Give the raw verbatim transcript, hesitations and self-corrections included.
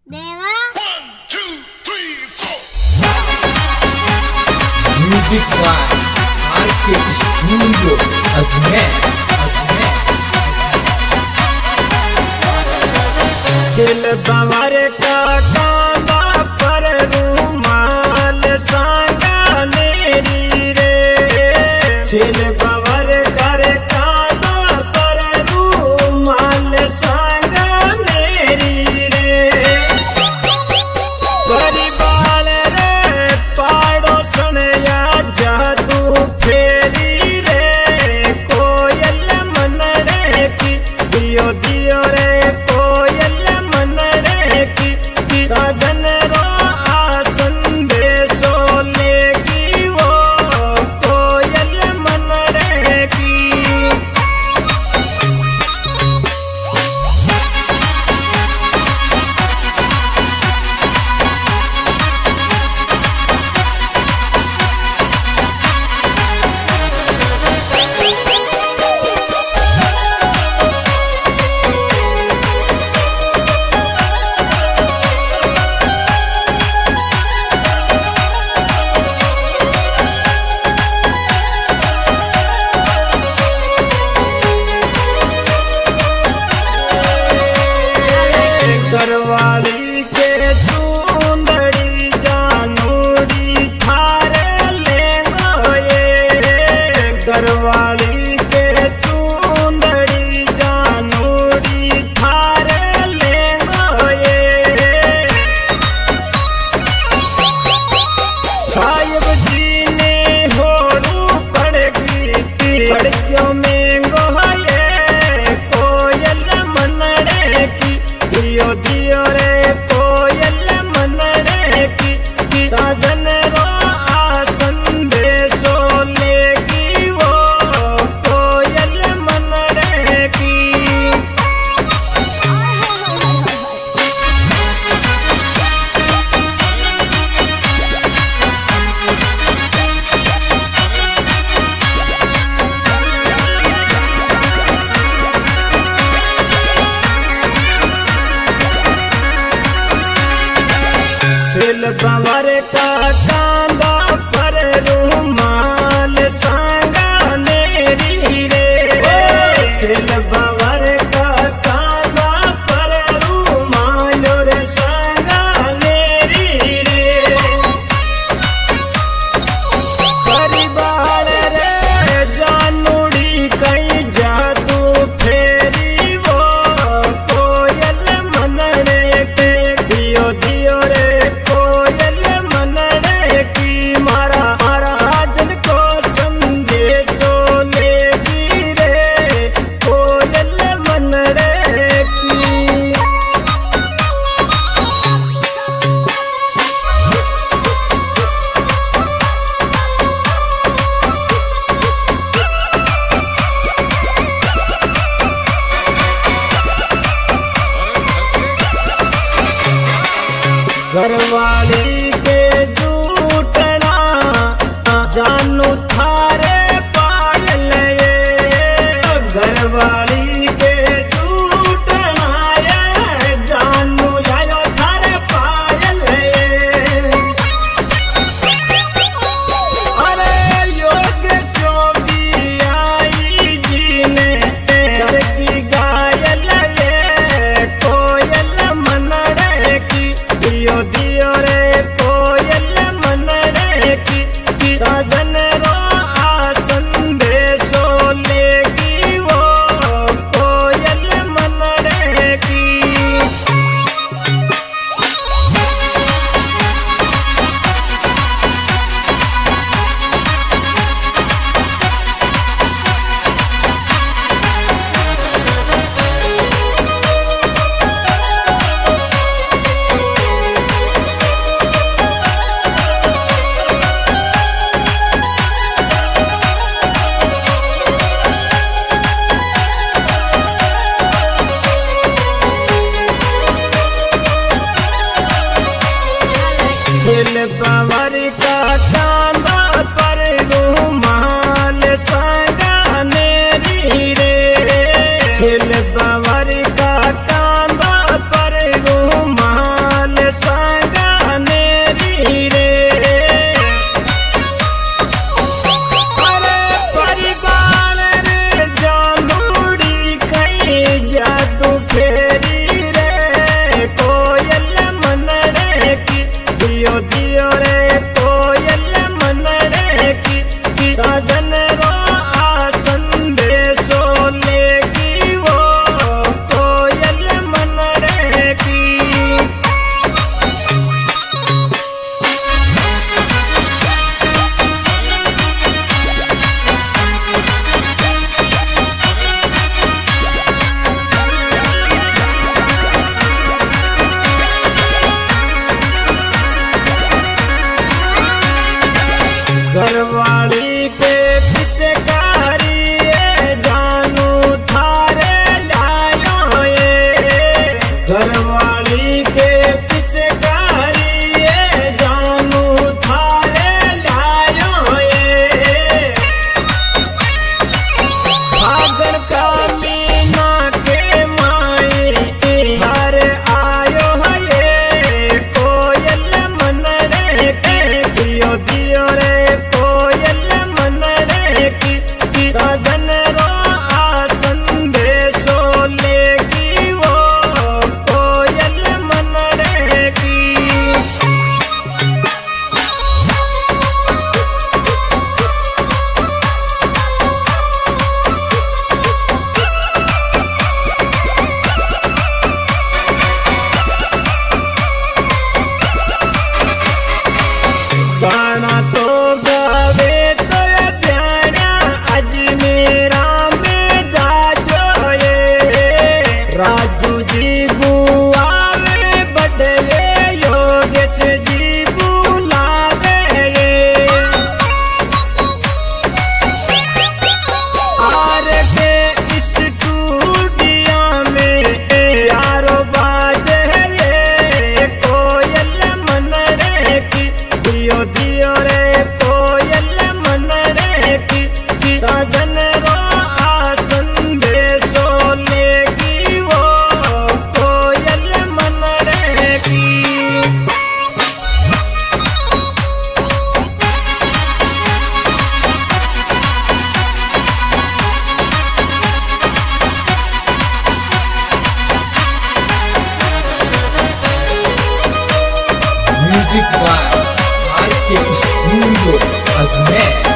देवा music by आर के studio Ajmer छिल बवर का कांदा पर रूमाल सांगा मेरी रे छिल बवर कर कांदा पर रूमाल सांगा मेरी रे परिवार रे पाड़ो सुनया जादू फेरी रे कोयल मनड़े की दियो दियो रे साजन रो आसन देशो लेगी वो कोयल मनड़े की घरवाली के चूंदड़ी जानूरी थारे लेंगो ये घरवाली के चूंदड़ी जानूरी थारे लेंगो ये साहिब जी ने होरू पड़गी पड़कियों में गोये कोयल मनड़े की दियो दियो रे कोयल मनड़े की साजन रो आसन देशो लेगी वो कोयल मनड़े की छिल बवर का कांदा पर रूमाल सांगा मेरी रे छिल बवर का कांदा पर रूमाल रे सांगा मेरी रे परिवार रे जानूड़ी कई जादू फेरी वो कोयल मनड़े के दियो दियो रे कोयल मनड़े की मारा मारा साजन को संदेशो लेगी रे कोयल मनड़े की घरवाली के झूठना जानू थारे पायल ये घरवाली के झूठना ये जानू जायो थारे पायल ये अरे योग चोबी आई जी ने घर की गायल ये कोयल मनड़े की दियो दियो रे कोयल मनड़े की साजन रो आसन देशो लेगी वो कोयल मनड़े की छिल बवर का कांदा पर रूमाल सांगा मेरी रे छिल बवर का कांदा पर रूमाल दियो दियो रे कोयल मनड़े की की साजन रो आ संदेशो लेगी वो कोयल मनड़े की। घरवाली के पीछे कारी जानू थारे लायो ये घरवाली के पीछे कारी जानू थारे लायो ये भागन का मीना के माई घर आयो ये कोयल मनड़े के दियो दियो रे साजन रो आ संदेशो लेगी वो कोयल मनड़े की। गाना तो गावे तो प्यारा अजमेरा में जाजो ये राजू जी बुआवे बदले योगेश जी बुलावे ये आर के स्टूडियो में यारो बाजे ये कोयल मनड़े की दियो दियो रे कोयल मनड़े की की साजन रो आ संदेशो लेगी वो कोयल मनड़े की। Music by R K Studio Azmer.